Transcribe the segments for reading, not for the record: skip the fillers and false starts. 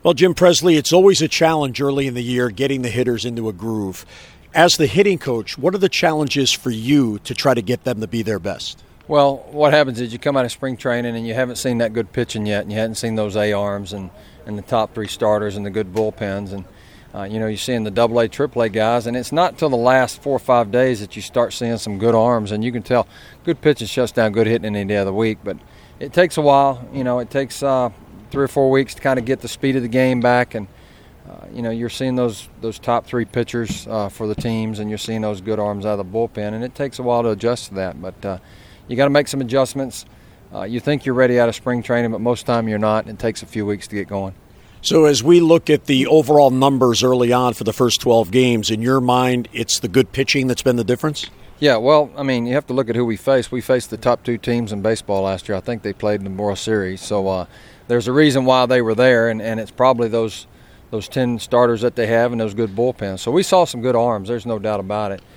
Well, Jim Presley, it's always a challenge early in the year getting the hitters into a groove. As the hitting coach, what are the challenges for you to try to get them to be their best? Well, what happens is you come out of spring training and you haven't seen that good pitching yet, and you hadn't seen those A-arms and the top three starters and the good bullpens. And, you're seeing the AA, AAA guys, and it's not till the last 4 or 5 days that you start seeing some good arms, and you can tell good pitching shuts down good hitting any day of the week. But it takes a while. It takes 3 or 4 weeks to kind of get the speed of the game back, and you're seeing those top three pitchers for the teams, and you're seeing those good arms out of the bullpen, and it takes a while to adjust to that. But you got to make some adjustments. You think you're ready out of spring training, but most of the time you're not. It takes a few weeks to get going. So as we look at the overall numbers early on for the first 12 games, in your mind, it's the good pitching that's been the difference? Yeah, well, you have to look at who we faced. We faced the top 2 teams in baseball last year. I think they played in the World Series. So there's a reason why they were there, and it's probably those 10 starters that they have and those good bullpens. So we saw some good arms. There's no doubt about it.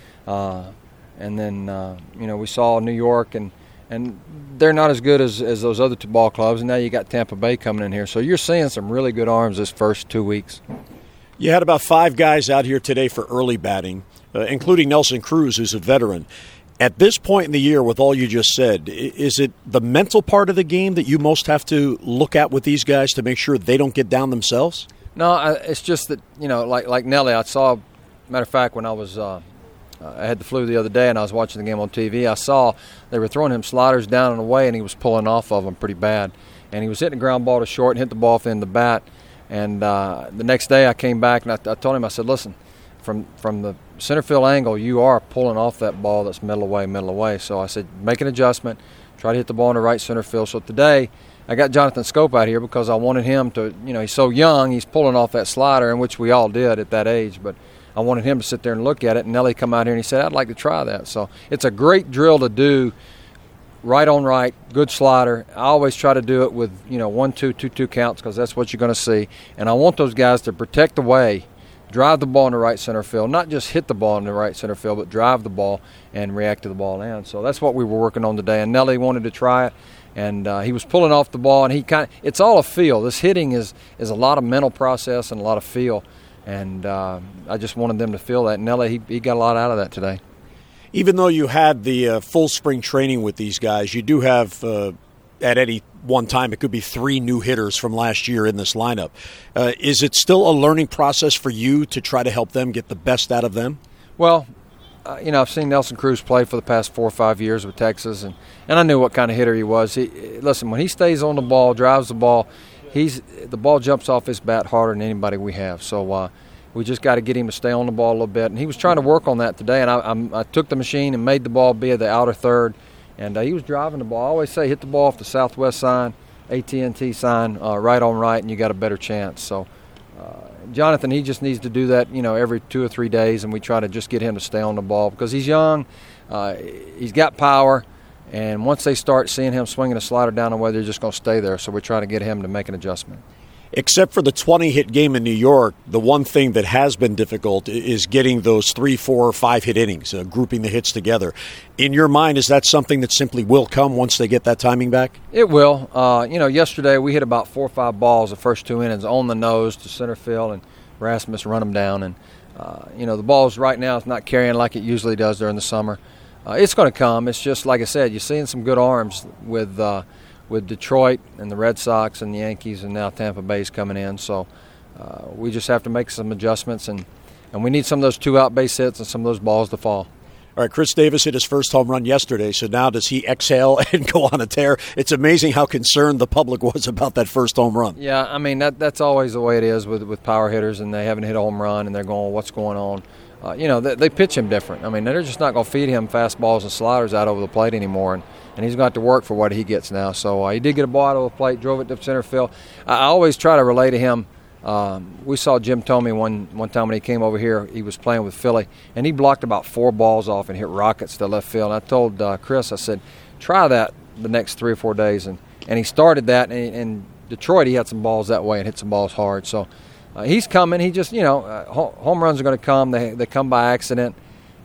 And then, we saw New York, and they're not as good as those other 2 ball clubs. And now you got Tampa Bay coming in here. So you're seeing some really good arms this first 2 weeks. You had about 5 guys out here today for early batting, including Nelson Cruz, who's a veteran. At this point in the year, with all you just said, is it the mental part of the game that you most have to look at with these guys to make sure they don't get down themselves? No, it's just that, like Nelly, I saw, matter of fact, when I was I had the flu the other day and I was watching the game on TV, I saw they were throwing him sliders down and away, and he was pulling off of them pretty bad. And he was hitting the ground ball to short and hit the ball off the end of the bat. And the next day I came back and I told him, I said, listen, from the center field angle, you are pulling off that ball that's middle away. So I said, make an adjustment, try to hit the ball in the right center field. So today I got Jonathan Scope out here because I wanted him to, he's so young, he's pulling off that slider, in which we all did at that age. But I wanted him to sit there and look at it, and Nelly come out here and he said, I'd like to try that. So it's a great drill to do, right on right, good slider. I always try to do it with, 1-2, 2-2 counts, because that's what you're going to see. And I want those guys to protect away, drive the ball in the right center field, not just hit the ball in the right center field, but drive the ball and react to the ball in. So that's what we were working on today. And Nelly wanted to try it, and he was pulling off the ball, and it's all a feel. This hitting is a lot of mental process and a lot of feel. And I just wanted them to feel that. Nelly, he got a lot out of that today. Even though you had the full spring training with these guys, you do have, at any one time, it could be 3 new hitters from last year in this lineup. Is it still a learning process for you to try to help them get the best out of them? Well, I've seen Nelson Cruz play for the past 4 or 5 years with Texas, and I knew what kind of hitter he was. Listen, when he stays on the ball, drives the ball, the ball jumps off his bat harder than anybody we have. So we just got to get him to stay on the ball a little bit. And he was trying to work on that today. And I took the machine and made the ball be at the outer third. And he was driving the ball. I always say hit the ball off the Southwest sign, AT&T sign, right on right, and you got a better chance. So Jonathan, he just needs to do that, every 2 or 3 days. And we try to just get him to stay on the ball because he's young. He's got power. And once they start seeing him swinging a slider down the way, they're just going to stay there. So we're trying to get him to make an adjustment. Except for the 20-hit game in New York, the one thing that has been difficult is getting those 3, 4, or 5-hit innings, grouping the hits together. In your mind, is that something that simply will come once they get that timing back? It will. Yesterday we hit about 4 or 5 balls the first 2 innings on the nose to center field, and Rasmus run them down. And, the balls right now is not carrying like it usually does during the summer. It's going to come. It's just, like I said, you're seeing some good arms with Detroit and the Red Sox and the Yankees, and now Tampa Bay's coming in. So we just have to make some adjustments, and we need some of those 2-out base hits and some of those balls to fall. All right, Chris Davis hit his first home run yesterday, so now does he exhale and go on a tear? It's amazing how concerned the public was about that first home run. Yeah, that's always the way it is with power hitters, and they haven't hit a home run, and they're going, what's going on? They pitch him different. They're just not going to feed him fastballs and sliders out over the plate anymore, and he's going to have to work for what he gets now. So he did get a ball out of the plate, drove it to center field. I always try to relay to him. We saw Jim Thome one time when he came over here. He was playing with Philly, and he blocked about 4 balls off and hit rockets to left field. And I told Chris, I said, try that the next 3 or 4 days. And he started that, and in Detroit he had some balls that way and hit some balls hard. So he's coming. He just, home runs are going to come. They come by accident.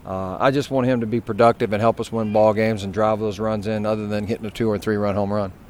I just want him to be productive and help us win ball games and drive those runs in other than hitting a 2 or 3 run home run.